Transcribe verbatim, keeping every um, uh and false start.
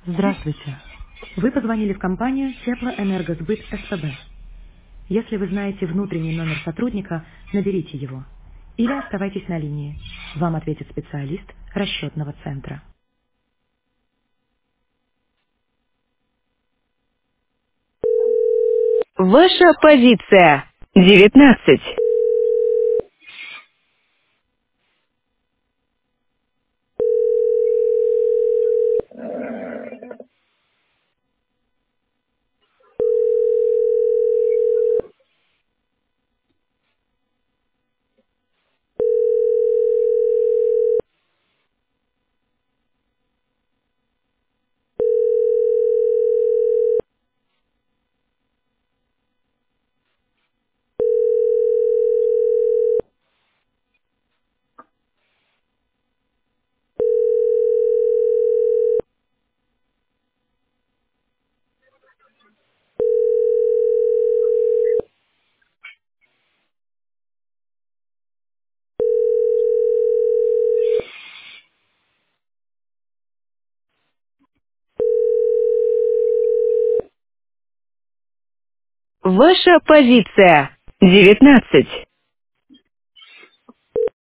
Здравствуйте. Вы позвонили в компанию Теплоэнергосбыт СПБ. Если вы знаете внутренний номер сотрудника, наберите его. Или оставайтесь на линии. Вам ответит специалист расчетного центра. Ваша позиция. девятнадцать. Ваша позиция. девятнадцать.